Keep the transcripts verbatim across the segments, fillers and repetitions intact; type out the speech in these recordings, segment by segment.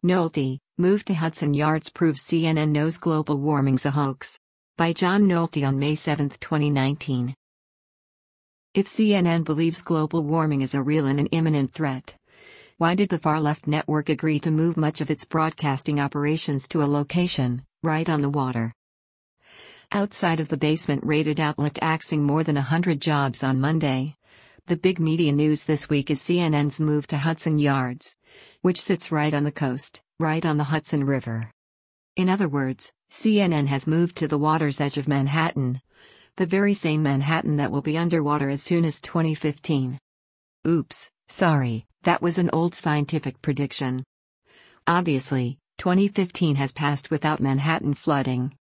Nolte, move to Hudson Yards proves C N N knows global warming's a hoax. By John Nolte on May seventh, twenty nineteen. If C N N believes global warming is a real and an imminent threat, why did the far-left network agree to move much of its broadcasting operations to a location, right on the water? Outside of the basement-rated outlet axing more than a hundred jobs on Monday, the big media news this week is C N N's move to Hudson Yards, which sits right on the coast, right on the Hudson River. In other words, C N N has moved to the water's edge of Manhattan, the very same Manhattan that will be underwater as soon as twenty fifteen. Oops, sorry, that was an old scientific prediction. Obviously, twenty fifteen has passed without Manhattan flooding.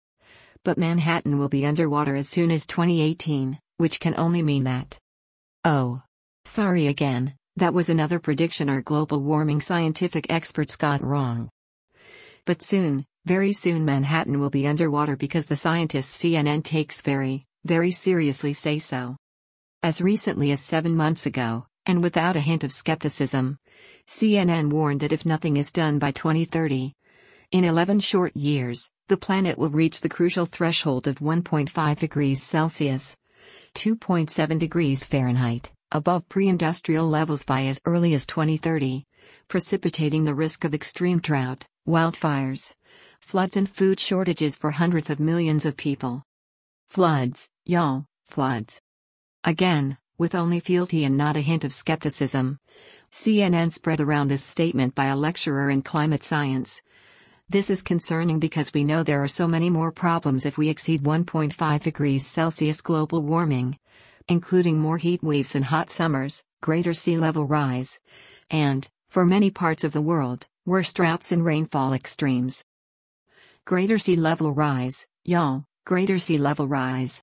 But Manhattan will be underwater as soon as twenty eighteen, which can only mean that. Oh. Sorry again, that was another prediction our global warming scientific experts got wrong. But soon, very soon Manhattan will be underwater because the scientists C N N takes very, very seriously say so. As recently as seven months ago, and without a hint of skepticism, C N N warned that if nothing is done by twenty thirty, in eleven short years, the planet will reach the crucial threshold of one point five degrees Celsius, two point seven degrees Fahrenheit, above pre-industrial levels by as early as twenty thirty, precipitating the risk of extreme drought, wildfires, floods and food shortages for hundreds of millions of people. Floods, y'all, floods. Again, with only fealty and not a hint of skepticism, C N N spread around this statement by a lecturer in climate science. This is concerning because we know there are so many more problems if we exceed one point five degrees Celsius global warming, including more heat waves and hot summers, greater sea level rise, and, for many parts of the world, worse droughts and rainfall extremes. Greater sea level rise, y'all, greater sea level rise.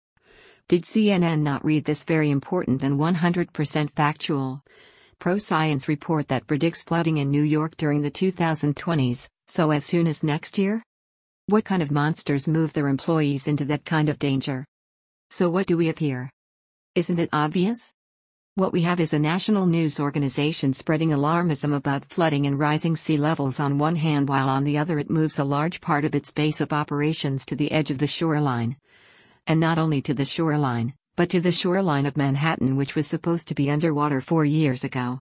Did C N N not read this very important and one hundred percent factual, pro-science report that predicts flooding in New York during the two thousand twenties, so as soon as next year? What kind of monsters move their employees into that kind of danger? So what do we have here? Isn't it obvious? What we have is a national news organization spreading alarmism about flooding and rising sea levels on one hand while on the other it moves a large part of its base of operations to the edge of the shoreline. And not only to the shoreline, but to the shoreline of Manhattan, which was supposed to be underwater four years ago.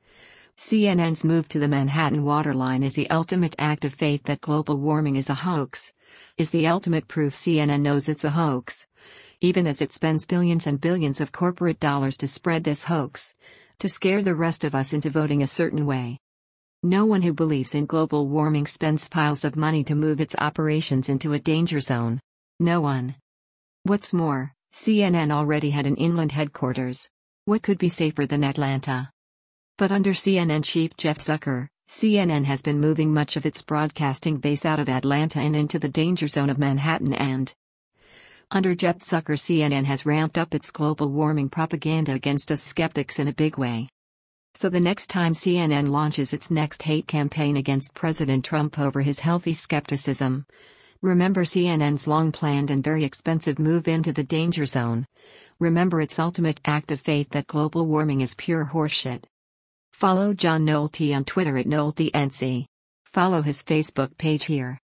C N N's move to the Manhattan waterline is the ultimate act of faith that global warming is a hoax, is the ultimate proof C N N knows it's a hoax, even as it spends billions and billions of corporate dollars to spread this hoax, to scare the rest of us into voting a certain way. No one who believes in global warming spends piles of money to move its operations into a danger zone. No one. What's more, C N N already had an inland headquarters. What could be safer than Atlanta? But under C N N chief Jeff Zucker, C N N has been moving much of its broadcasting base out of Atlanta and into the danger zone of Manhattan, and under Jeff Zucker C N N has ramped up its global warming propaganda against us skeptics in a big way. So the next time C N N launches its next hate campaign against President Trump over his healthy skepticism, remember C N N's long-planned and very expensive move into the danger zone. Remember its ultimate act of faith that global warming is pure horseshit. Follow John Nolte on Twitter at NolteNC. Follow his Facebook page here.